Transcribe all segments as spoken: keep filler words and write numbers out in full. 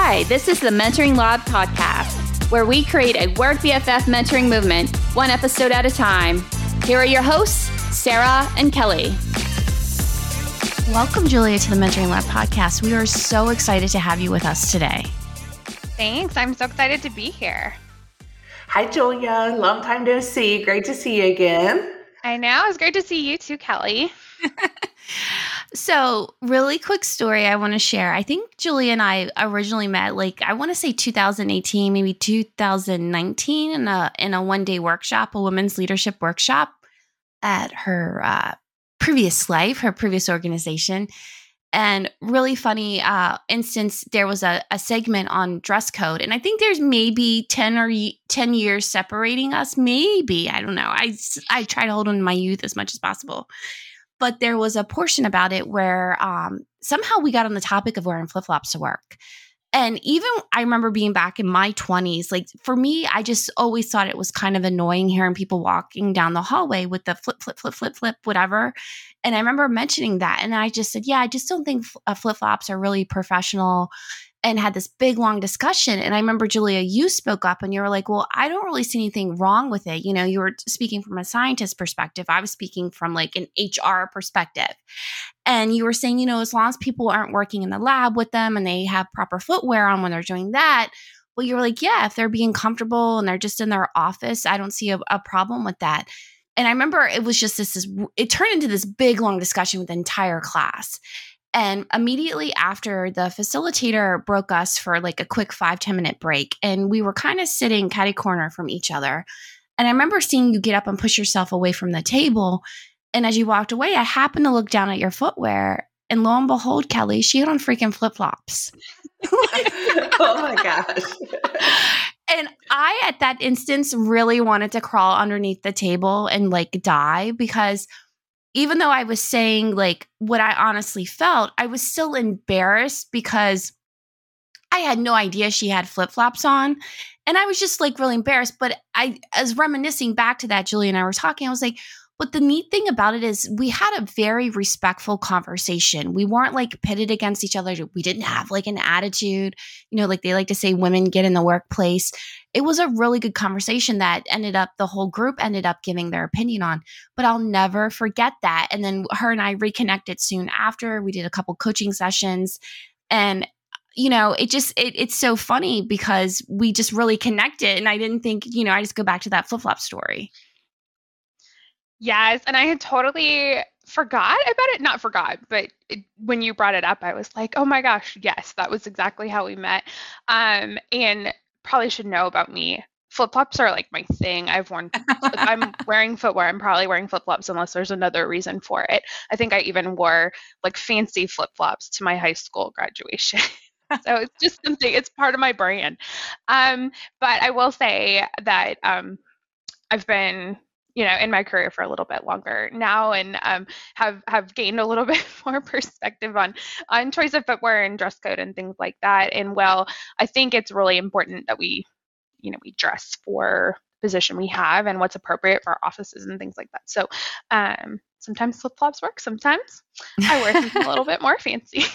Hi, this is the Mentoring Lab podcast, where we create a Work B F F mentoring movement, one episode at a time. Here are your hosts, Sarah and Kelly. Welcome, Julia, to the Mentoring Lab podcast. We are so excited to have you with us today. Thanks. I'm so excited to be here. Hi, Julia. Long time no see. Great to see you again. I know. It's great to see you too, Kelly. So, really quick story I want to share. I think Julia and I originally met, like, I want to say two thousand eighteen, maybe two thousand nineteen, in a in a one day workshop, a women's leadership workshop at her uh, previous life, her previous organization. And really funny uh, instance, there was a, a segment on dress code. And I think there's maybe ten or ten years separating us. Maybe. I don't know. I, I try to hold on to my youth as much as possible. But there was a portion about it where um, somehow we got on the topic of wearing flip-flops to work. And even I remember being back in my twenties, like for me, I just always thought it was kind of annoying hearing people walking down the hallway with the flip, flip, flip, flip, flip, whatever. And I remember mentioning that. And I just said, yeah, I just don't think uh, flip-flops are really professional, and had this big, long discussion. And I remember, Julia, you spoke up and you were like, well, I don't really see anything wrong with it. You know, you were speaking from a scientist perspective. I was speaking from like an H R perspective. And you were saying, you know, as long as people aren't working in the lab with them and they have proper footwear on when they're doing that, well, you were like, yeah, if they're being comfortable and they're just in their office, I don't see a, a problem with that. And I remember it was just this, this, it turned into this big, long discussion with the entire class. And immediately after, the facilitator broke us for like a quick five, ten minute break. And we were kind of sitting catty corner from each other. And I remember seeing you get up and push yourself away from the table. And as you walked away, I happened to look down at your footwear. And lo and behold, Kelly, she had on freaking flip-flops. Oh my gosh. And I, at that instance, really wanted to crawl underneath the table and like die, because even though I was saying like what I honestly felt, I was still embarrassed because I had no idea she had flip-flops on. And I was just like really embarrassed. But I, as reminiscing back to that, Julia and I were talking, I was like, but the neat thing about it is we had a very respectful conversation. We weren't like pitted against each other. We didn't have like an attitude, you know, like they like to say women get in the workplace. It was a really good conversation that ended up, the whole group ended up giving their opinion on. But I'll never forget that. And then her and I reconnected soon after. We did a couple coaching sessions. And you know, it just, it, it's so funny because we just really connected. And I didn't think, you know, I just go back to that flip-flop story. Yes. And I had totally forgot about it. Not forgot, but it, when you brought it up, I was like, oh my gosh, yes, that was exactly how we met. Um, and probably should know about me. Flip-flops are like my thing. I've worn, if I'm wearing footwear, I'm probably wearing flip-flops unless there's another reason for it. I think I even wore like fancy flip-flops to my high school graduation. So it's just something, it's part of my brand. Um, but I will say that um, I've been, you know, in my career for a little bit longer now, and um, have have gained a little bit more perspective on on choice of footwear and dress code and things like that. And well, I think it's really important that we, you know, we dress for the position we have and what's appropriate for our offices and things like that. So um, sometimes flip-flops work. Sometimes I wear something a little bit more fancy.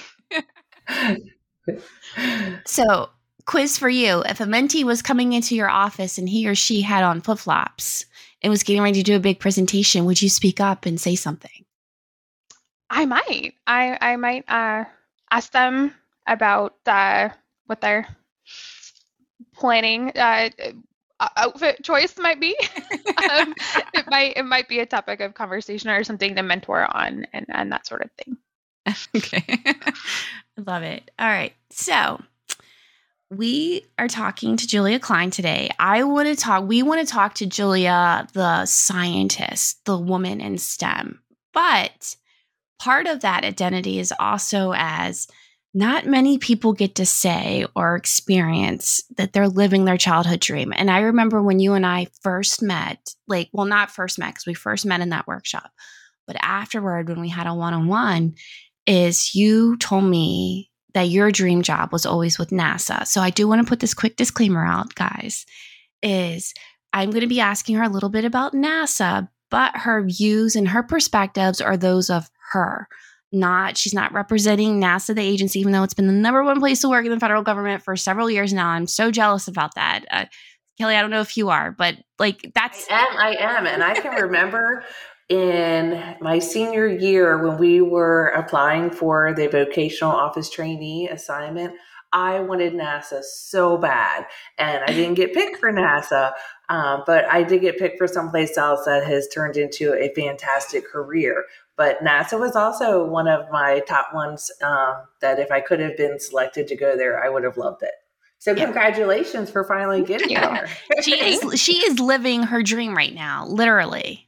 So, quiz for you. If a mentee was coming into your office and he or she had on flip-flops and was getting ready to do a big presentation, would you speak up and say something? I might. I, I might uh, ask them about uh, what their planning uh, outfit choice might be. um, it might it might be a topic of conversation or something to mentor on, and, and that sort of thing. Okay. I love it. All right. So we are talking to Julia Klein today. I want to talk, we want to talk to Julia, the scientist, the woman in STEM. But part of that identity is also as not many people get to say or experience that they're living their childhood dream. And I remember when you and I first met, like, well, not first met because we first met in that workshop, but afterward when we had a one-on-one, is you told me that your dream job was always with NASA. So I do want to put this quick disclaimer out, guys, is I'm going to be asking her a little bit about NASA, but her views and her perspectives are those of her, not, she's not representing NASA, the agency, even though it's been the number one place to work in the federal government for several years now. I'm so jealous about that. Uh, Kelly, I don't know if you are, but like that's. I am, I am. And I can remember in my senior year when we were applying for the vocational office trainee assignment, I wanted NASA so bad. And I didn't get picked for NASA, um, but I did get picked for someplace else that has turned into a fantastic career. But NASA was also one of my top ones um, that if I could have been selected to go there, I would have loved it. So yeah. Congratulations for finally getting yeah. there. she is she is living her dream right now, literally.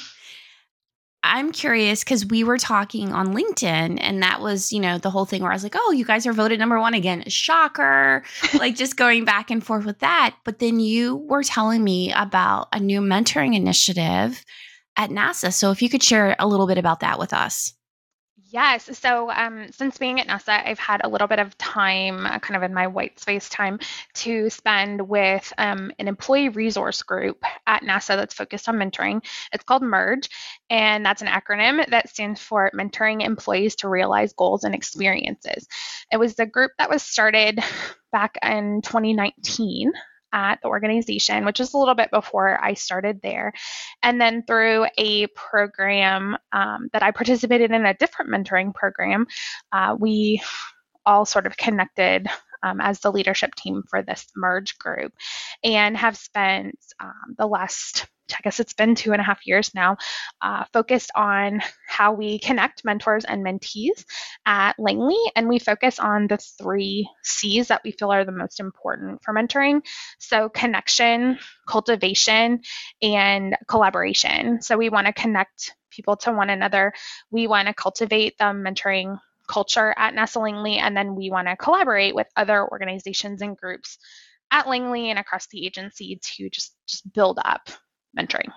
I'm curious because we were talking on LinkedIn and that was, you know, the whole thing where I was like, oh, you guys are voted number one again. Shocker. Like just going back and forth with that. But then you were telling me about a new mentoring initiative at NASA. So if you could share a little bit about that with us. Yes. So um, since being at NASA, I've had a little bit of time, uh, kind of in my white space time, to spend with um, an employee resource group at NASA that's focused on mentoring. It's called MERGE, and that's an acronym that stands for Mentoring Employees to Realize Goals and Experiences. It was the group that was started back in twenty nineteen. At the organization, which is a little bit before I started there. And then through a program um, that I participated in, a different mentoring program, uh, we all sort of connected um, as the leadership team for this MERGE group and have spent um, the last, I guess it's been two and a half years now, uh, focused on how we connect mentors and mentees at Langley. And we focus on the three C's that we feel are the most important for mentoring. So connection, cultivation, and collaboration. So we want to connect people to one another. We want to cultivate the mentoring culture at NASA Langley, and then we want to collaborate with other organizations and groups at Langley and across the agency to just, just build up mentoring.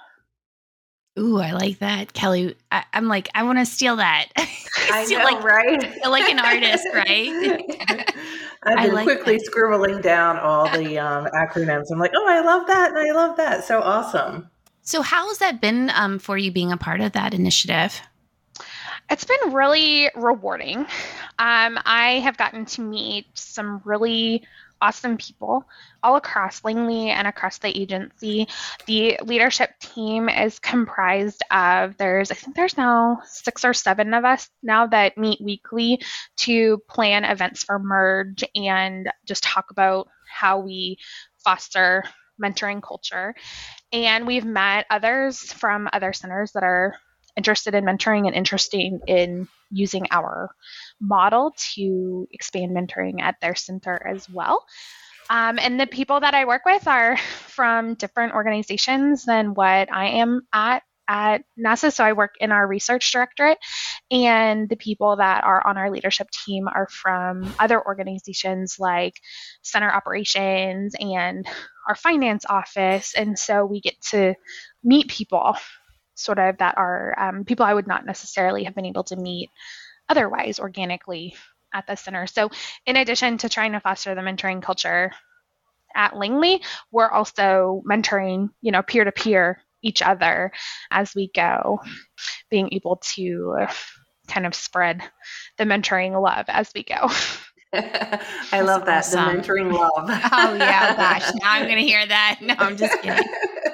Ooh, I like that, Kelly. I, I'm like, I want to steal that. I steal know, like, right? Like an artist, right? I've I been like quickly that. scribbling down all the um, acronyms. I'm like, oh, I love that, and I love that. So awesome. So how has that been um, for you being a part of that initiative? It's been really rewarding. Um, I have gotten to meet some really awesome people all across Langley and across the agency. The leadership team is comprised of, there's, I think there's now six or seven of us now that meet weekly to plan events for MERGE and just talk about how we foster mentoring culture. And we've met others from other centers that are interested in mentoring and interested in using our model to expand mentoring at their center as well. Um, and the people that I work with are from different organizations than what I am at at NASA. So I work in our research directorate, and the people that are on our leadership team are from other organizations like center operations and our finance office. And so we get to meet people sort of that are um, people I would not necessarily have been able to meet otherwise organically at the center. So in addition to trying to foster the mentoring culture at Langley, we're also mentoring, you know, peer-to-peer each other as we go, being able to kind of spread the mentoring love as we go. I love that, awesome. The mentoring love. Oh yeah, gosh, now I'm going to hear that. No, I'm just kidding.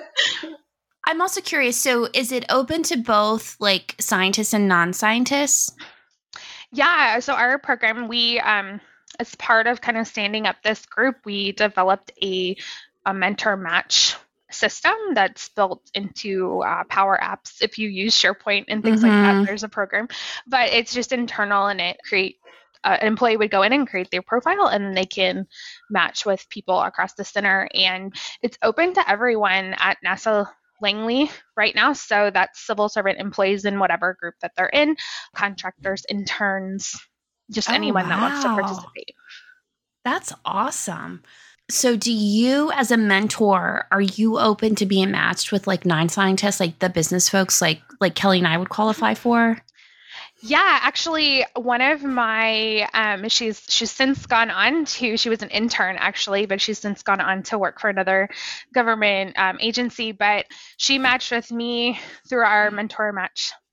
I'm also curious, so is it open to both like scientists and non-scientists? Yeah, so our program, we, um, as part of kind of standing up this group, we developed a, a mentor match system that's built into uh, Power Apps. If you use SharePoint and things Mm-hmm. like that, there's a program, but it's just internal, and it create uh, an employee would go in and create their profile, and they can match with people across the center. And it's open to everyone at NASA Langley right now. So that's civil servant employees in whatever group that they're in, contractors, interns, just Oh, anyone that wants to wow. participate. That's awesome. So do you, as a mentor, are you open to being matched with like non-scientists, like the business folks like like Kelly and I would qualify for? Yeah, actually, one of my um, she's she's since gone on to she was an intern actually, but she's since gone on to work for another government um, agency. But she matched with me through our mentor match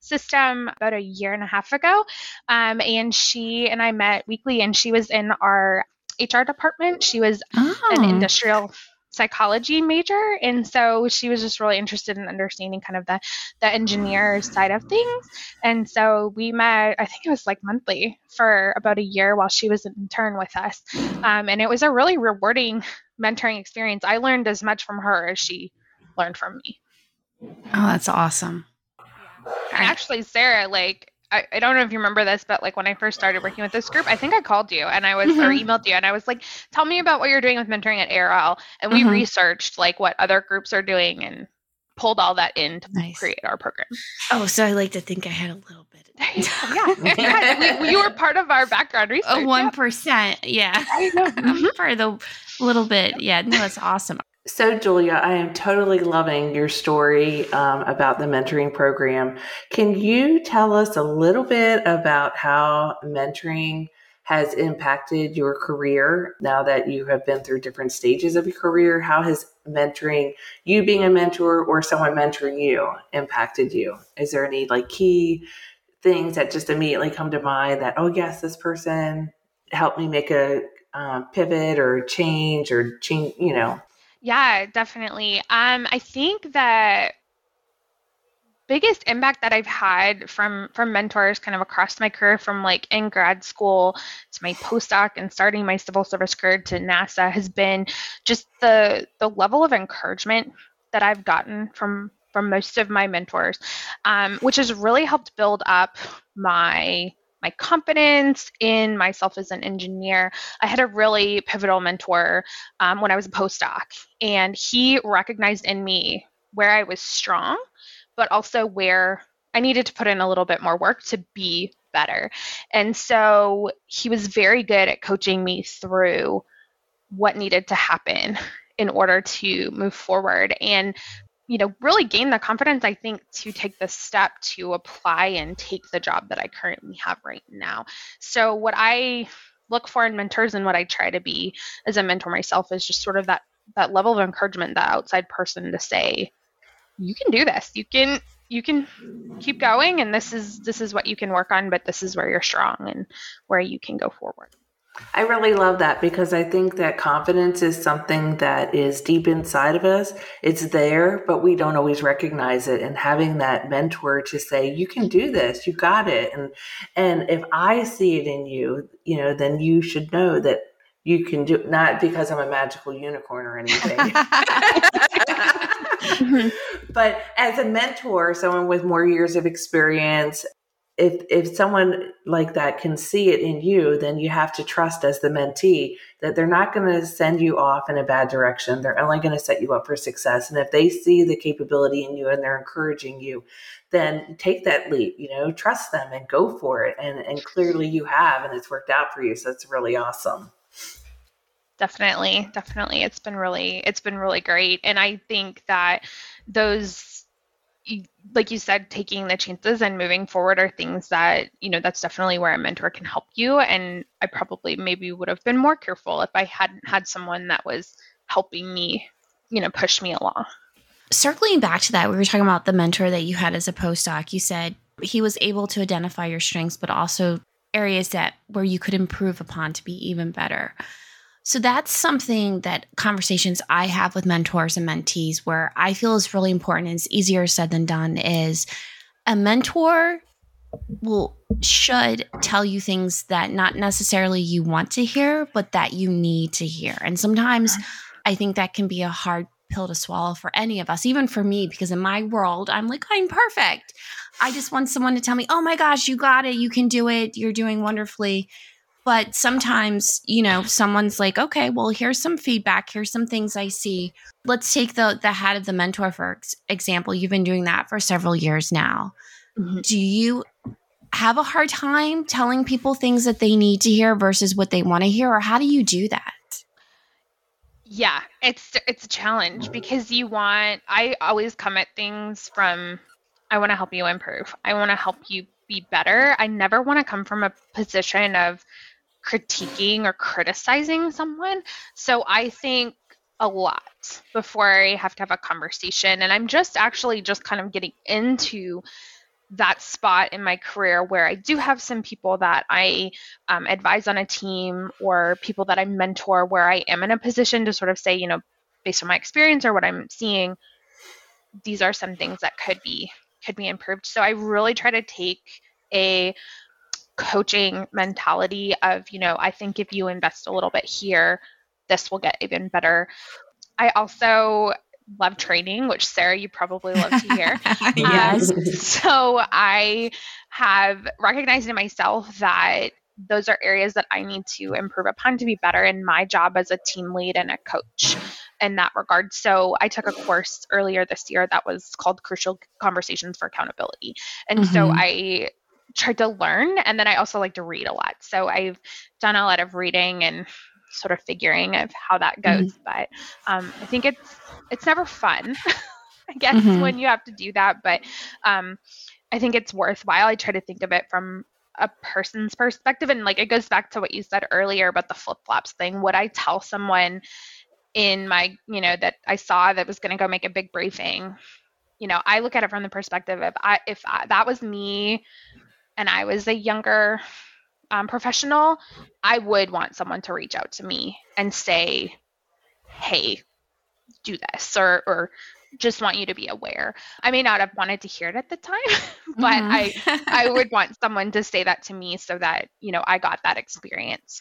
system about a year and a half ago. Um, and she and I met weekly, and she was in our H R department. She was Oh. an industrial psychology major, and so she was just really interested in understanding kind of the the engineer side of things. And so we met, I think it was like monthly for about a year while she was an intern with us, um, and it was a really rewarding mentoring experience. I learned as much from her as she learned from me. Oh, that's awesome. Yeah. And actually, Sarah, like I, I don't know if you remember this, but like when I first started working with this group, I think I called you and I was, mm-hmm. or emailed you, and I was like, tell me about what you're doing with mentoring at A R L. And we mm-hmm. researched like what other groups are doing and pulled all that in to nice. create our program. Oh, so I like to think I had a little bit. yeah, yeah. We, you were part of our background research. Oh, one percent, yeah. I know. I'm part of the little bit. Yeah, no, that's awesome. So, Julia, I am totally loving your story um, about the mentoring program. Can you tell us a little bit about how mentoring has impacted your career now that you have been through different stages of your career? How has mentoring, you being a mentor or someone mentoring you, impacted you? Is there any like key things that just immediately come to mind that, oh, yes, this person helped me make a um, pivot or change or change, you know? Yeah, definitely. Um, I think that biggest impact that I've had from from mentors kind of across my career, from like in grad school to my postdoc and starting my civil service career to NASA, has been just the the level of encouragement that I've gotten from from most of my mentors, um, which has really helped build up my my confidence in myself as an engineer. I had a really pivotal mentor um, when I was a postdoc, and he recognized in me where I was strong, but also where I needed to put in a little bit more work to be better. And so he was very good at coaching me through what needed to happen in order to move forward, and you know, really gain the confidence, I think, to take the step to apply and take the job that I currently have right now. So what I look for in mentors and what I try to be as a mentor myself is just sort of that that level of encouragement, that outside person to say, you can do this. You can you can keep going, and this is this is what you can work on, but this is where you're strong and where you can go forward. I really love that, because I think that confidence is something that is deep inside of us. It's there, but we don't always recognize it. And having that mentor to say, you can do this, you got it. And, and if I see it in you, you know, then you should know that you can do it, not because I'm a magical unicorn or anything. But as a mentor, someone with more years of experience, If if someone like that can see it in you, then you have to trust as the mentee that they're not going to send you off in a bad direction. They're only going to set you up for success. And if they see the capability in you and they're encouraging you, then take that leap, you know, trust them and go for it. And, and clearly you have, and it's worked out for you. So it's really awesome. Definitely. Definitely. It's been really, it's been really great. And I think that those, like you said, taking the chances and moving forward are things that, you know, that's definitely where a mentor can help you. And I probably maybe would have been more careful if I hadn't had someone that was helping me, you know, push me along. Circling back to that, we were talking about the mentor that you had as a postdoc. You said he was able to identify your strengths, but also areas that where you could improve upon to be even better. So that's something that conversations I have with mentors and mentees where I feel is really important, and it's easier said than done, is a mentor will should tell you things that not necessarily you want to hear, but that you need to hear. And sometimes I think that can be a hard pill to swallow for any of us, even for me, because in my world, I'm like, I'm perfect. I just want someone to tell me, oh my gosh, you got it. You can do it. You're doing wonderfully. But sometimes, you know, someone's like, okay, well, here's some feedback. Here's some things I see. Let's take the the hat of the mentor, for ex- example. You've been doing that for several years now. Mm-hmm. Do you have a hard time telling people things that they need to hear versus what they want to hear? Or how do you do that? Yeah, it's it's a challenge, because you want, I always come at things from, I want to help you improve. I want to help you be better. I never want to come from a position of critiquing or criticizing someone. So I think a lot before I have to have a conversation. And I'm just actually just kind of getting into that spot in my career where I do have some people that I um, advise on a team, or people that I mentor, where I am in a position to sort of say, you know, based on my experience or what I'm seeing, these are some things that could be could be improved. So I really try to take a coaching mentality of, you know, I think if you invest a little bit here, this will get even better. I also love training, which Sarah, you probably love to hear. Yes. Um, so I have recognized in myself that those are areas that I need to improve upon to be better in my job as a team lead and a coach in that regard. So I took a course earlier this year that was called Crucial Conversations for Accountability. And mm-hmm. so I tried to learn, and then I also like to read a lot. So I've done a lot of reading and sort of figuring of how that goes. Mm-hmm. But um, I think it's it's never fun, I guess, mm-hmm. when you have to do that. But um, I think it's worthwhile. I try to think of it from a person's perspective. And like, it goes back to what you said earlier about the flip-flops thing. Would I tell someone in my, you know, that I saw that was going to go make a big briefing? You know, I look at it from the perspective of I, if I, that was me and I was a younger um, professional, I would want someone to reach out to me and say, hey, do this, or, or just want you to be aware. I may not have wanted to hear it at the time, but mm-hmm. I, I would want someone to say that to me so that, you know, I got that experience.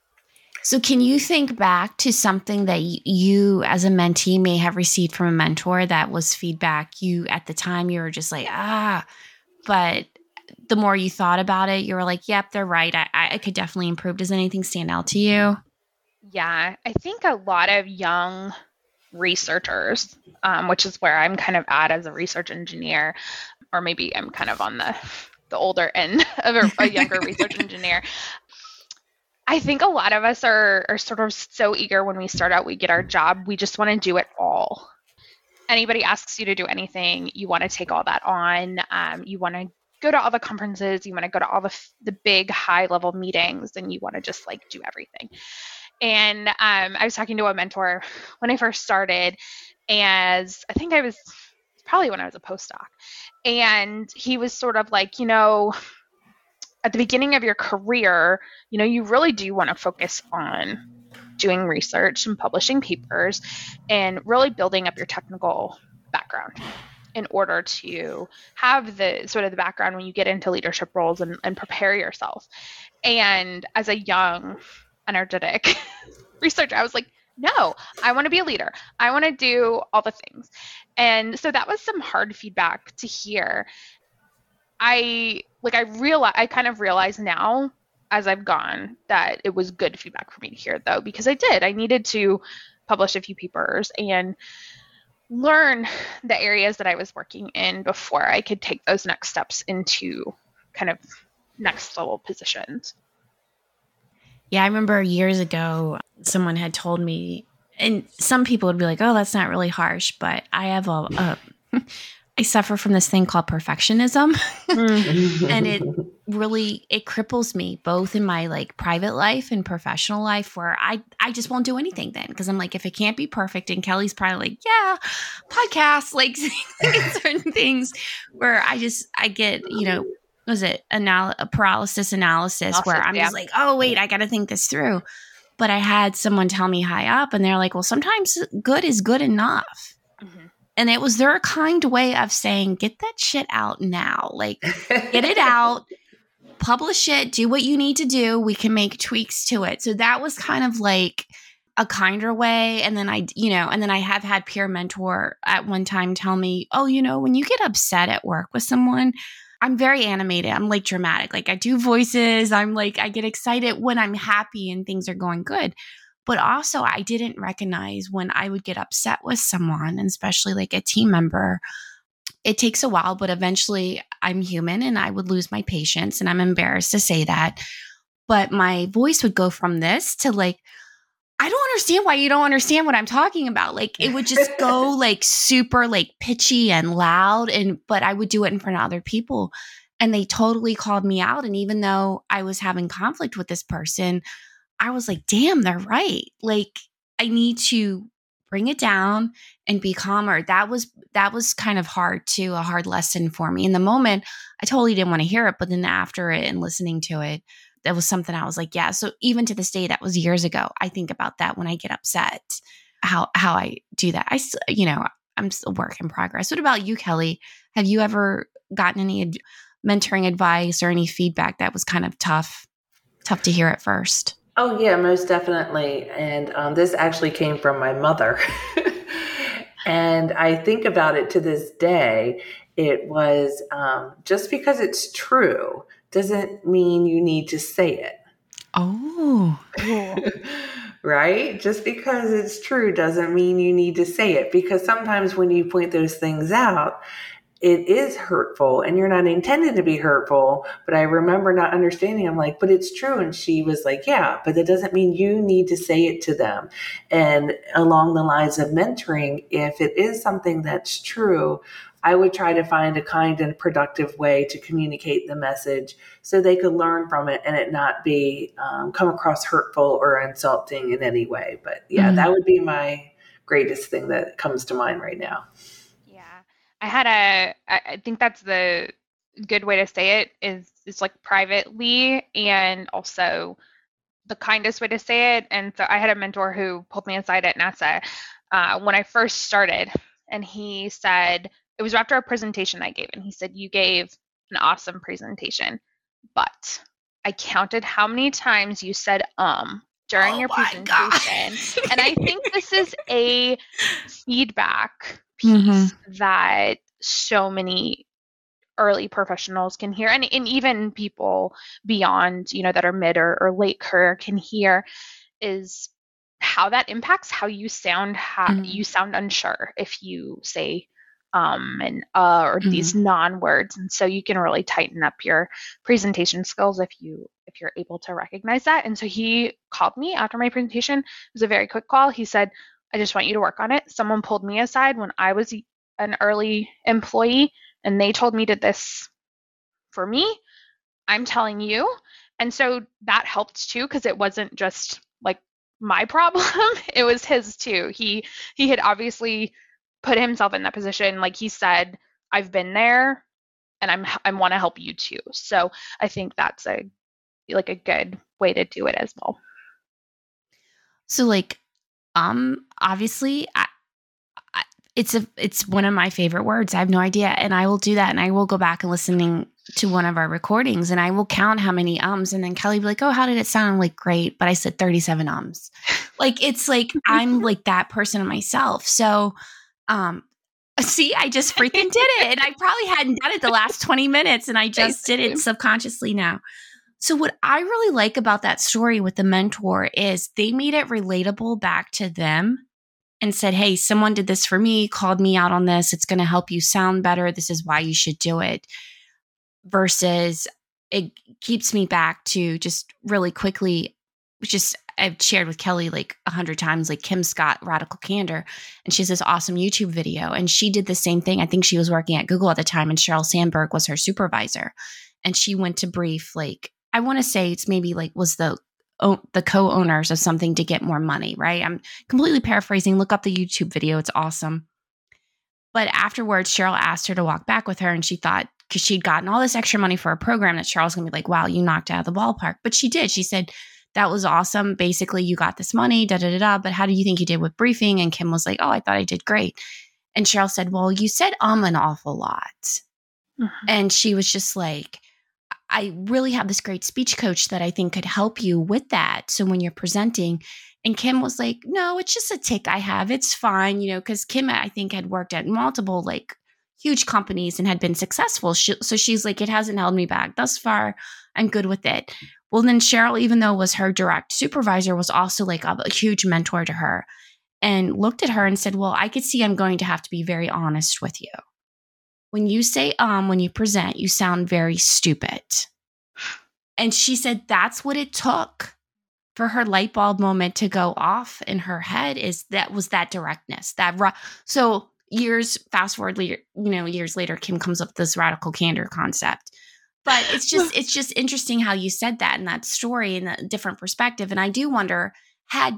So can you think back to something that you as a mentee may have received from a mentor that was feedback you at the time you were just like, ah, but the more you thought about it, you were like, yep, they're right. I, I could definitely improve. Does anything stand out to you? Yeah, I think a lot of young researchers, um, which is where I'm kind of at as a research engineer, or maybe I'm kind of on the, the older end of a, a younger research engineer. I think a lot of us are, are sort of so eager when we start out, we get our job, we just want to do it all. Anybody asks you to do anything, you want to take all that on. Um, you want to go to all the conferences, you want to go to all the the big high level meetings, and you want to just like do everything. And um, I was talking to a mentor when I first started, as I think I was probably when I was a postdoc, and he was sort of like, you know, at the beginning of your career, you know, you really do want to focus on doing research and publishing papers and really building up your technical background in order to have the sort of the background when you get into leadership roles and, and prepare yourself. And as a young, energetic researcher, I was like, no, I want to be a leader. I want to do all the things. And so that was some hard feedback to hear. I like I realize I kind of realize now as I've gone that it was good feedback for me to hear, though, because I did. I needed to publish a few papers and learn the areas that I was working in before I could take those next steps into kind of next level positions. Yeah, I remember years ago, someone had told me, and some people would be like, oh, that's not really harsh, but I have a, a I suffer from this thing called perfectionism. And it really, it cripples me both in my like private life and professional life, where I, I just won't do anything then. Cause I'm like, if it can't be perfect, and Kelly's probably like, yeah, podcasts, like certain things where I just, I get, you know, was it anal- a paralysis analysis analysis, where I'm yeah. just like, oh wait, I got to think this through. But I had someone tell me high up, and they're like, well, sometimes good is good enough. Mm-hmm. And it was their kind way of saying, get that shit out now. Like, get it out, publish it, do what you need to do. We can make tweaks to it. So that was kind of like a kinder way. And then I, you know, and then I have had peer mentor at one time tell me, oh, you know, when you get upset at work with someone, I'm very animated. I'm like dramatic. Like I do voices. I'm like, I get excited when I'm happy and things are going good. But also I didn't recognize when I would get upset with someone, and especially like a team member, it takes a while, but eventually I'm human and I would lose my patience, and I'm embarrassed to say that. But my voice would go from this to like, I don't understand why you don't understand what I'm talking about. Like it would just go like super like pitchy and loud, and but I would do it in front of other people, and they totally called me out. And even though I was having conflict with this person, I was like, damn, they're right. Like I need to bring it down and be calmer. That was, that was kind of hard too, a hard lesson for me. In the moment, I totally didn't want to hear it, but then after it and listening to it, that was something I was like, yeah. So even to this day, that was years ago. I think about that when I get upset, how, how I do that. I, you know, I'm still a work in progress. What about you, Kelly? Have you ever gotten any ad- mentoring advice or any feedback that was kind of tough, tough to hear at first? Oh, yeah, most definitely. And um, this actually came from my mother. And I think about it to this day. It was um, just because it's true doesn't mean you need to say it. Oh, right? Just because it's true doesn't mean you need to say it, because sometimes when you point those things out, it is hurtful and you're not intended to be hurtful. But I remember not understanding. I'm like, but it's true. And she was like, yeah, but that doesn't mean you need to say it to them. And along the lines of mentoring, if it is something that's true, I would try to find a kind and productive way to communicate the message so they could learn from it and it not be um, come across hurtful or insulting in any way. But yeah, mm-hmm. that would be my greatest thing that comes to mind right now. I had a, I think that's the good way to say it is, is like privately and also the kindest way to say it. And so I had a mentor who pulled me aside at NASA uh, when I first started. And he said, it was after a presentation I gave. And he said, you gave an awesome presentation, but I counted how many times you said, um, during oh your presentation. And I think this is a feedback piece mm-hmm. that so many early professionals can hear, and, and even people beyond, you know, that are mid or, or late career can hear, is how that impacts how you sound, how mm-hmm. you sound unsure if you say um and uh or mm-hmm. these non-words. And so you can really tighten up your presentation skills if you if you're able to recognize that. And so he called me after my presentation. It was a very quick call. He said, I just want you to work on it. Someone pulled me aside when I was an early employee and they told me to this for me. I'm telling you. And so that helped too, because it wasn't just like my problem. It was his too. He he had obviously put himself in that position. Like he said, I've been there and I'm I want to help you too. So I think that's a like a good way to do it as well. So like Um, obviously I, I, it's a, it's one of my favorite words. I have no idea. And I will do that. And I will go back and listening to one of our recordings and I will count how many ums. And then Kelly will be like, oh, how did it sound? I'm like, great. But I said thirty-seven ums. Like, it's like, I'm like that person myself. So, um, see, I just freaking did it. And I probably hadn't done it the last twenty minutes and I just did it subconsciously now. So what I really like about that story with the mentor is they made it relatable back to them and said, hey, someone did this for me, called me out on this. It's going to help you sound better. This is why you should do it. Versus it keeps me back to just really quickly, just I've shared with Kelly like a hundred times, like Kim Scott, Radical Candor. And she has this awesome YouTube video. And she did the same thing. I think she was working at Google at the time and Sheryl Sandberg was her supervisor. And she went to brief like, I want to say it's maybe like was the oh, the co-owners of something to get more money, right? I'm completely paraphrasing. Look up the YouTube video. It's awesome. But afterwards, Sheryl asked her to walk back with her. And she thought, because she'd gotten all this extra money for a program, that Cheryl's going to be like, wow, you knocked out of the ballpark. But she did. She said, that was awesome. Basically, you got this money, da, da, da, da. But how do you think you did with briefing? And Kim was like, oh, I thought I did great. And Sheryl said, well, you said um an awful lot. Mm-hmm. And she was just like, I really have this great speech coach that I think could help you with that. So when you're presenting, and Kim was like, no, it's just a tick I have. It's fine. You know, because Kim, I think, had worked at multiple like huge companies and had been successful. She, so she's like, it hasn't held me back thus far. I'm good with it. Well, then Sheryl, even though was her direct supervisor, was also like a, a huge mentor to her and looked at her and said, well, I could see I'm going to have to be very honest with you. When you say, um, when you present, you sound very stupid. And she said, that's what it took for her light bulb moment to go off in her head, is that was that directness, that, ra- so years, fast forward later, you know, years later, Kim comes up with this radical candor concept. But it's just, it's just interesting how you said that in that story and a different perspective. And I do wonder, had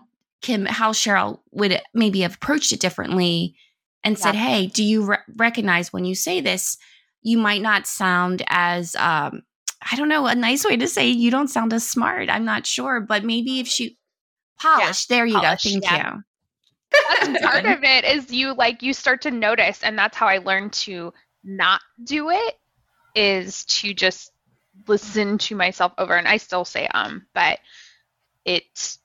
Kim, how Cheryl would maybe have approached it differently and said, Yeah. hey, do you re- recognize when you say this, you might not sound as, um, I don't know, a nice way to say you don't sound as smart. I'm not sure. But maybe if she polished, there you Polish, go. Thank yeah. you. That's part of it is you like you start to notice, and that's how I learned to not do it, is to just listen to myself over. And I still say um, but it's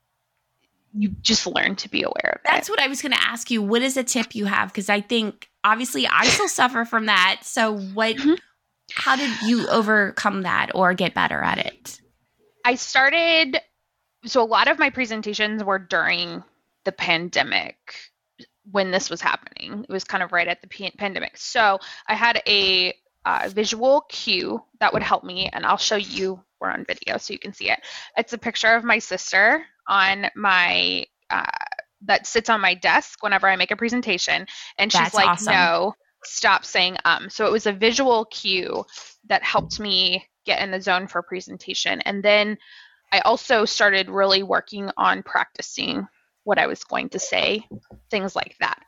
you just learn to be aware of it. That's what I was going to ask you. What is a tip you have? Because I think obviously I still suffer from that. So what? Mhm. How did you overcome that or get better at it? I started. So a lot of my presentations were during the pandemic when this was happening. It was kind of right at the p- pandemic. So I had a uh, visual cue that would help me, and I'll show you. We're on video, so you can see it. It's a picture of my sister on my uh, that sits on my desk whenever I make a presentation, and she's That's like, awesome. "No, stop saying um." So it was a visual cue that helped me get in the zone for presentation, and then I also started really working on practicing what I was going to say, things like that.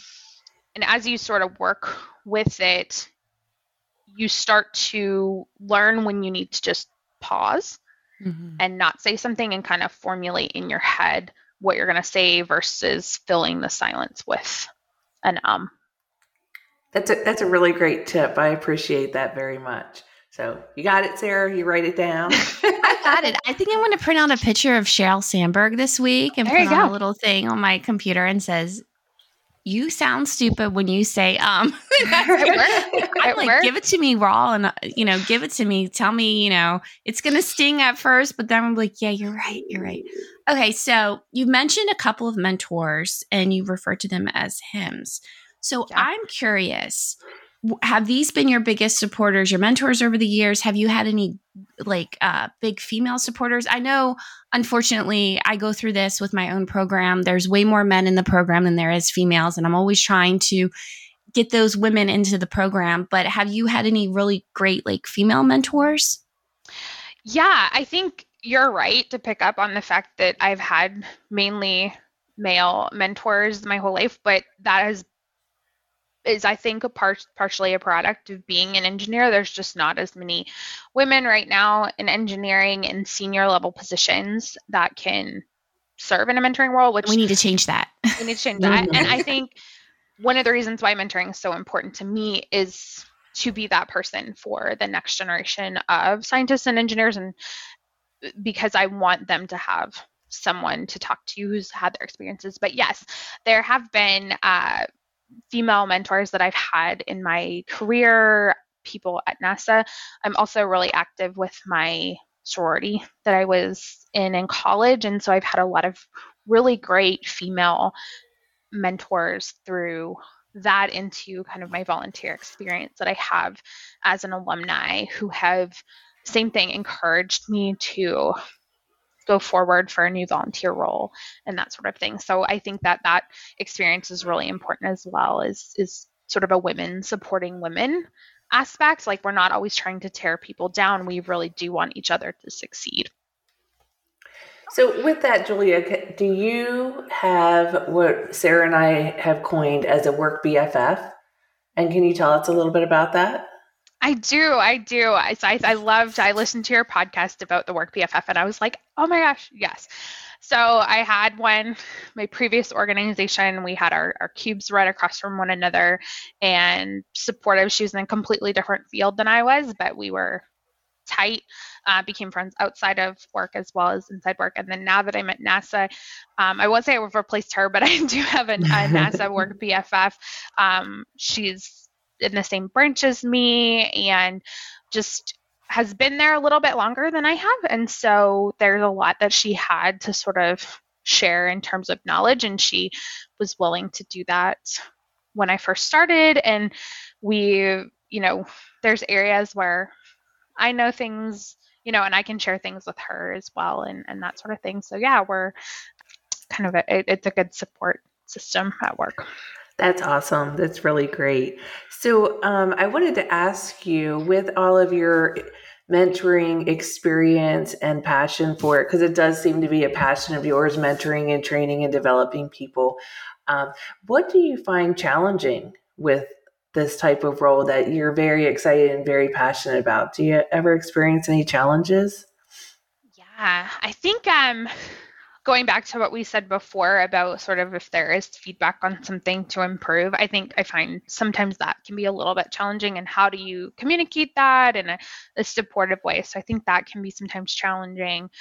And as you sort of work with it, you start to learn when you need to just pause Mm-hmm. and not say something and kind of formulate in your head what you're going to say versus filling the silence with an um. That's a, that's a really great tip. I appreciate that very much. So you got it, Sarah? You write it down? I got it. I think I'm going to print out a picture of Sheryl Sandberg this week and There put you on go. a little thing on my computer and says, you sound stupid when you say um. It works. I'm It like, works. give it to me raw and, uh, you know, give it to me. Tell me, you know, it's going to sting at first, but then I'm like, yeah, you're right. You're right. Okay. So you mentioned a couple of mentors and you referred to them as hymns. So Yeah. I'm curious, w- have these been your biggest supporters, your mentors over the years? Have you had any like uh, big female supporters? I know, unfortunately, I go through this with my own program. There's way more men in the program than there is females. And I'm always trying to get those women into the program. But have you had any really great like female mentors? Yeah, I think you're right to pick up on the fact that I've had mainly male mentors my whole life, but that has is I think a part partially a product of being an engineer. There's just not as many women right now in engineering in senior level positions that can serve in a mentoring role, which We need to change that. we need to change that. And I think one of the reasons why mentoring is so important to me is to be that person for the next generation of scientists and engineers, and because I want them to have someone to talk to who's had their experiences. But yes, there have been uh, female mentors that I've had in my career, people at NASA. I'm also really active with my sorority that I was in in college, and so I've had a lot of really great female mentors through that into kind of my volunteer experience that I have as an alumni who have, same thing, encouraged me to go forward for a new volunteer role and that sort of thing. So I think that that experience is really important as well, is is sort of a women supporting women aspect. Like, we're not always trying to tear people down. We really do want each other to succeed. So with that, Julia, do you have what Sarah and I have coined as a work B F F? And can you tell us a little bit about that? I do, I do. I, I, I loved, I listened to your podcast about the work B F F and I was like, oh my gosh, yes. So I had one, my previous organization, we had our, our cubes right across from one another and supportive. She was in a completely different field than I was, but we were tight, uh, became friends outside of work as well as inside work. And then now that I'm at NASA, um, I won't say I've replaced her, but I do have a, a NASA work B F F. Um, she's in the same branch as me and just has been there a little bit longer than I have. And so there's a lot that she had to sort of share in terms of knowledge. And she was willing to do that when I first started. And we, you know, there's areas where I know things, you know, and I can share things with her as well and, and that sort of thing. So yeah, we're kind of, a, it, it's a good support system at work. That's awesome. That's really great. So um, I wanted to ask you, with all of your mentoring experience and passion for it, because it does seem to be a passion of yours, mentoring and training and developing people. Um, what do you find challenging with this type of role that you're very excited and very passionate about? Do you ever experience any challenges? Yeah, I think um, going back to what we said before about sort of if there is feedback on something to improve, I think I find sometimes that can be a little bit challenging. And how do you communicate that in a, a supportive way? So I think that can be sometimes challenging.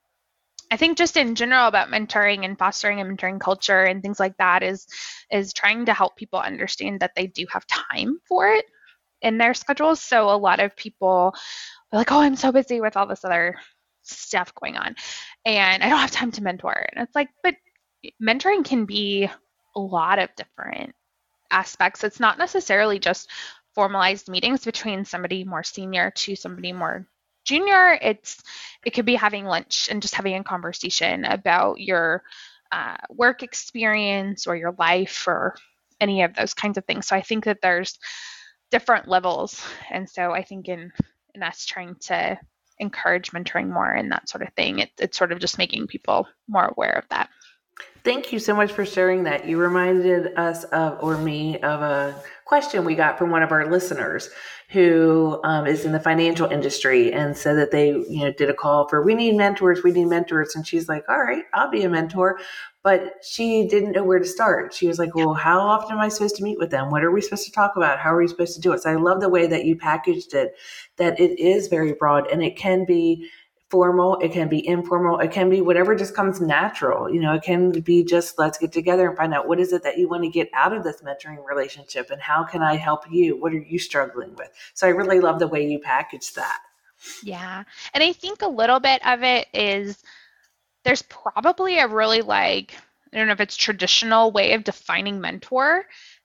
I think just in general about mentoring and fostering a mentoring culture and things like that is is trying to help people understand that they do have time for it in their schedules. So a lot of people are like, oh, I'm so busy with all this other stuff going on and I don't have time to mentor. And it's like, but mentoring can be a lot of different aspects. It's not necessarily just formalized meetings between somebody more senior to somebody more junior. It's it could be having lunch and just having a conversation about your uh, work experience or your life or any of those kinds of things. So I think that there's different levels, and so I think in in us trying to encourage mentoring more and that sort of thing, it, it's sort of just making people more aware of that. Thank you so much for sharing that. You reminded us of, or me, of a question we got from one of our listeners who um, is in the financial industry and said that they, you know, did a call for, we need mentors, we need mentors. And she's like, all right, I'll be a mentor. But she didn't know where to start. She was like, well, how often am I supposed to meet with them? What are we supposed to talk about? How are we supposed to do it? So I love the way that you packaged it, that it is very broad and it can be formal, it can be informal, it can be whatever just comes natural. You know, it can be just, let's get together and find out what is it that you want to get out of this mentoring relationship and how can I help you? What are you struggling with? So I really love the way you package that. Yeah. And I think a little bit of it is there's probably a really like, I don't know if it's traditional way of defining mentor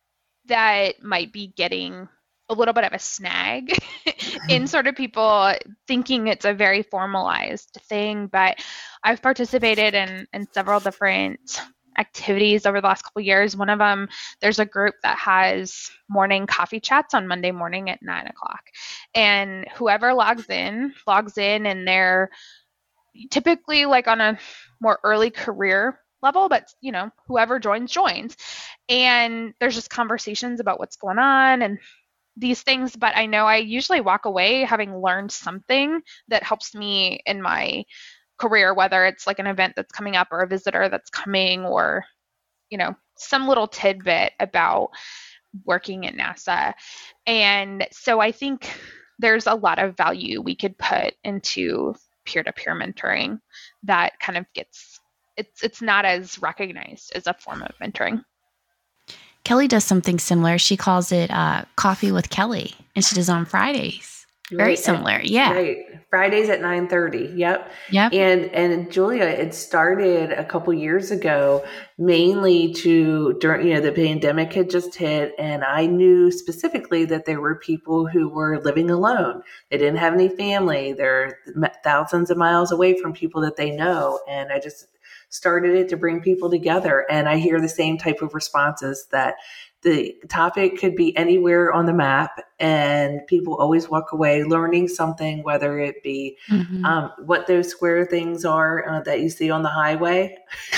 that might be getting a little bit of a snag in sort of people thinking it's a very formalized thing. But I've participated in, in several different activities over the last couple of years. One of them, there's a group that has morning coffee chats on Monday morning at nine o'clock. And whoever logs in, logs in and they're typically like on a more early career level, but you know, whoever joins, joins. And there's just conversations about what's going on and these things, but I know I usually walk away having learned something that helps me in my career, whether it's like an event that's coming up or a visitor that's coming or, you know, some little tidbit about working at NASA. And so I think there's a lot of value we could put into peer-to-peer mentoring that kind of gets, it's it's not as recognized as a form of mentoring. Kelly does something similar. She calls it uh, Coffee with Kelly, and she does it on Fridays. Very right. similar, yeah. Right. Fridays at nine thirty. Yep. Yep. And and Julia, it started a couple years ago, mainly to during you know the pandemic had just hit, and I knew specifically that there were people who were living alone. They didn't have any family. They're thousands of miles away from people that they know, and I just started it to bring people together. And I hear the same type of responses that the topic could be anywhere on the map and people always walk away learning something, whether it be mm-hmm. um, what those square things are uh, that you see on the highway,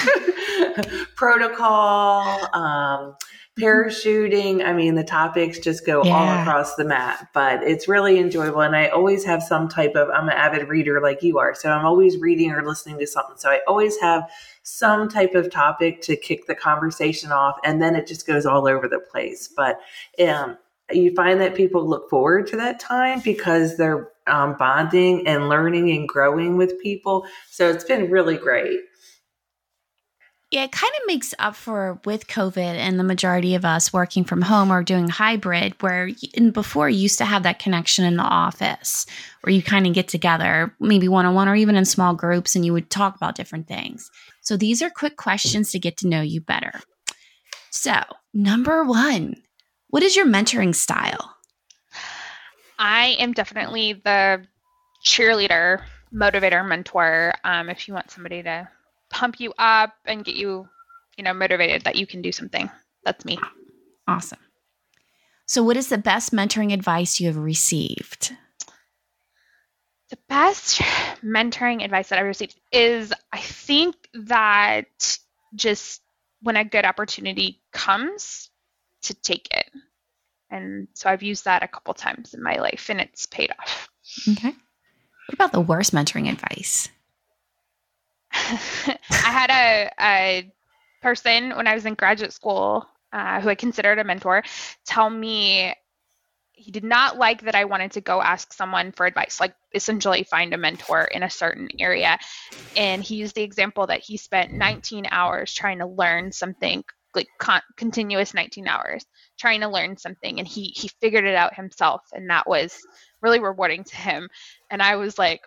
protocol, um, parachuting. I mean, the topics just go yeah. all across the map, but it's really enjoyable. And I always have some type of, I'm an avid reader like you are. So I'm always reading or listening to something. So I always have some type of topic to kick the conversation off. And then it just goes all over the place. But um, you find that people look forward to that time because they're um, bonding and learning and growing with people. So it's been really great. Yeah, it kind of makes up for with COVID and the majority of us working from home or doing hybrid, where in before you used to have that connection in the office where you kind of get together, maybe one-on-one or even in small groups, and you would talk about different things. So these are quick questions to get to know you better. So number one, what is your mentoring style? I am definitely the cheerleader, motivator, mentor. Um, if you want somebody to pump you up and get you, you know, motivated that you can do something. That's me. Awesome. So what is the best mentoring advice you have received? The best mentoring advice that I've received is, I think that just when a good opportunity comes, to take it. And so I've used that a couple times in my life, and it's paid off. Okay. What about the worst mentoring advice? I had a, a person when I was in graduate school uh, who I considered a mentor tell me he did not like that I wanted to go ask someone for advice, like essentially find a mentor in a certain area. And he used the example that he spent nineteen hours trying to learn something, like con- continuous nineteen hours trying to learn something. And he, he figured it out himself. And that was really rewarding to him. And I was like,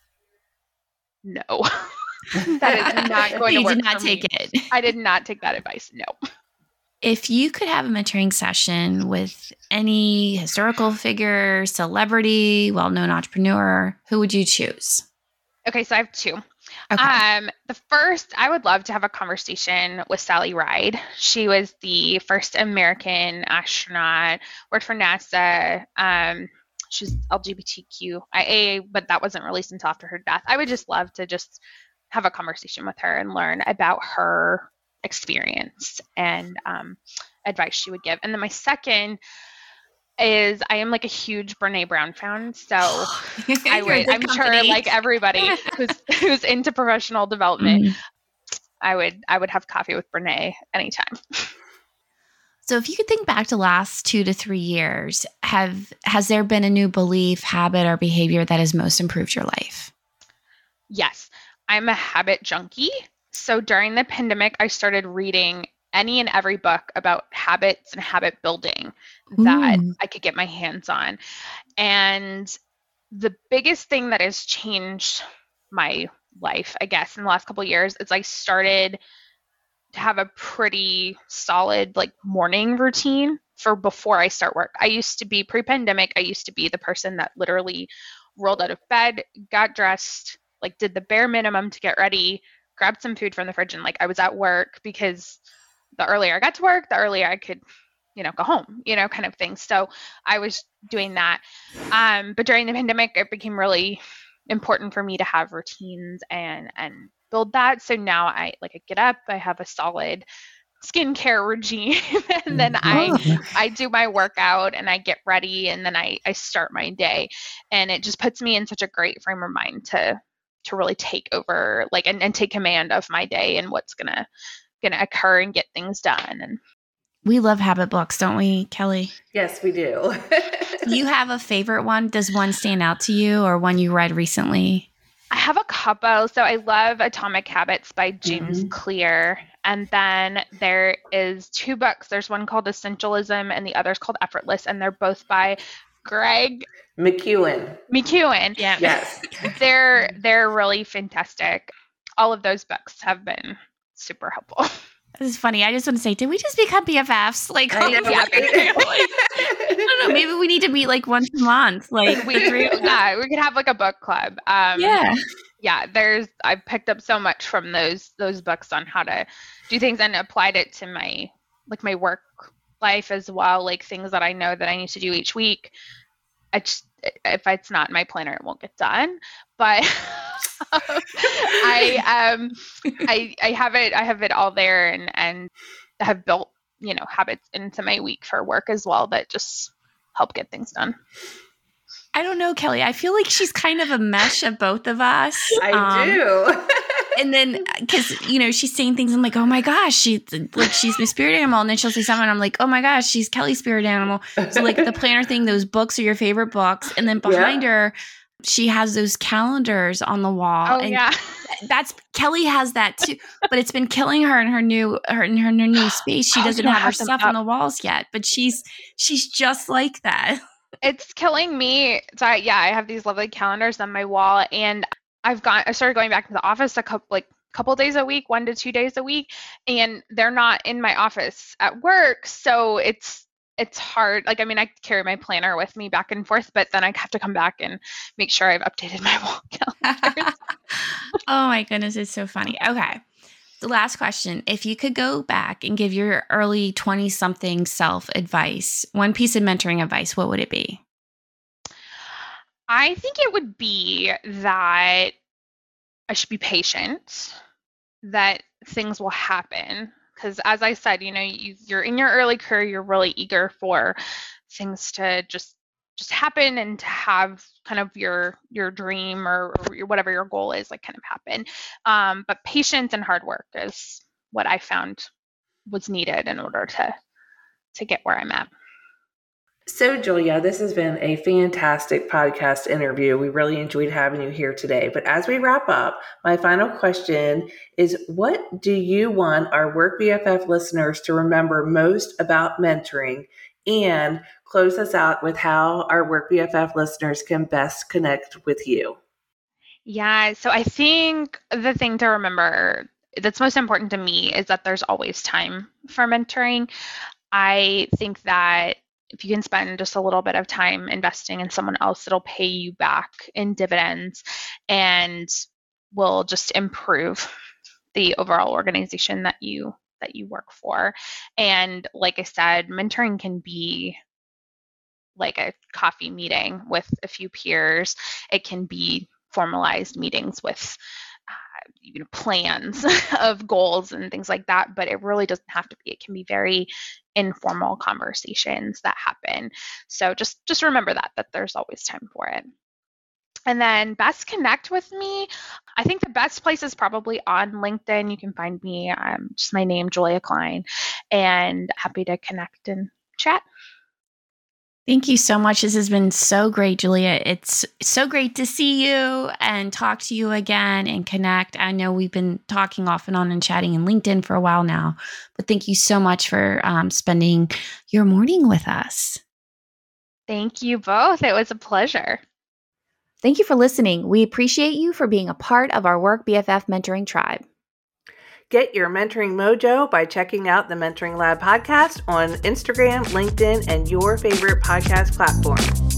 no, that is not going you to work did not for take me. it. I did not take that advice. No. If you could have a mentoring session with any historical figure, celebrity, well-known entrepreneur, who would you choose? Okay, so I have two. Okay. Um, the first, I would love to have a conversation with Sally Ride. She was the first American astronaut, worked for NASA. Um, she's L G B T Q I A, but that wasn't released until after her death. I would just love to just have a conversation with her and learn about her experience and um, advice she would give. And then my second is I am like a huge Brene Brown fan, so I would. I'm company. sure, like everybody who's who's into professional development, mm. I would I would have coffee with Brene anytime. So, if you could think back to last two to three years, have has there been a new belief, habit, or behavior that has most improved your life? Yes, I'm a habit junkie. So during the pandemic, I started reading any and every book about habits and habit building that Ooh. I could get my hands on. And the biggest thing that has changed my life, I guess, in the last couple of years is I started to have a pretty solid like morning routine for before I start work. I used to be pre-pandemic, I used to be the person that literally rolled out of bed, got dressed, like did the bare minimum to get ready, grabbed some food from the fridge, and like I was at work because the earlier I got to work, the earlier I could, you know, go home, you know, kind of thing. So I was doing that. Um, but during the pandemic, it became really important for me to have routines and and build that. So now I like I get up, I have a solid skincare regime, and then I I do my workout and I get ready, and then I I start my day, and it just puts me in such a great frame of mind to to really take over, like, and, and take command of my day and what's gonna gonna occur and get things done. And we love habit books, don't we, Kelly? Yes, we do. Do you have a favorite one? Does one stand out to you, or one you read recently? I have a couple. So I love Atomic Habits by James mm-hmm. Clear. And then there is two books. There's one called Essentialism and the other is called Effortless. And they're both by Greg McKeown. McKeown. Yeah. Yes. they're they're really fantastic. All of those books have been super helpful. This is funny. I just want to say, did we just become B F Fs? Like, I know, yeah, I don't know. Maybe we need to meet like once a month. Like, we, yeah, we could have like a book club. Um, yeah, yeah. There's I picked up so much from those those books on how to do things and applied it to my like my work life as well. Like things that I know that I need to do each week. I just if it's not in my planner, it won't get done. But I um I I have it I have it all there and and have built, you know, habits into my week for work as well that just help get things done. I don't know, Kelly. I feel like she's kind of a mesh of both of us. I um, do. And then, because, you know, she's saying things, I'm like, oh my gosh, she's like, she's my spirit animal. And then she'll say something, and I'm like, oh my gosh, she's Kelly's spirit animal. So like the planner thing, those books are your favorite books. And then behind yeah. her, she has those calendars on the wall. Oh and yeah. That's Kelly has that too, but it's been killing her in her new, her in her new space. She doesn't have her stuff on the walls yet, but she's, she's just like that. It's killing me. So I, yeah, I have these lovely calendars on my wall, and I've gone. I started going back to the office a couple, like couple days a week, one to two days a week, and they're not in my office at work. So it's it's hard. Like, I mean, I carry my planner with me back and forth, but then I have to come back and make sure I've updated my wall calendars. Oh my goodness, it's so funny. Okay. The last question. If you could go back and give your early twenty-something self advice, one piece of mentoring advice, what would it be? I think it would be that I should be patient, that things will happen. Because as I said, you know, you, you're in your early career, you're really eager for things to just just happen and to have kind of your your dream or, or your, whatever your goal is, like kind of happen. Um, but patience and hard work is what I found was needed in order to to get where I'm at. So, Julia, this has been a fantastic podcast interview. We really enjoyed having you here today. But as we wrap up, my final question is, what do you want our Work B F F listeners to remember most about mentoring? And close us out with how our Work B F F listeners can best connect with you. Yeah, so I think the thing to remember that's most important to me is that there's always time for mentoring. I think that if you can spend just a little bit of time investing in someone else, it'll pay you back in dividends and will just improve the overall organization that you that you work for. And like I said, mentoring can be like a coffee meeting with a few peers. It can be formalized meetings with uh, you know, plans of goals and things like that, but it really doesn't have to be. It can be very informal conversations that happen. So just just remember that, that there's always time for it. And then best connect with me. I think the best place is probably on LinkedIn. You can find me, um, just my name, Julia Klein, and happy to connect and chat. Thank you so much. This has been so great, Julia. It's so great to see you and talk to you again and connect. I know we've been talking off and on and chatting in LinkedIn for a while now, but thank you so much for um, spending your morning with us. Thank you both. It was a pleasure. Thank you for listening. We appreciate you for being a part of our Work B F F Mentoring Tribe. Get your mentoring mojo by checking out the Mentoring Lab podcast on Instagram, LinkedIn, and your favorite podcast platform.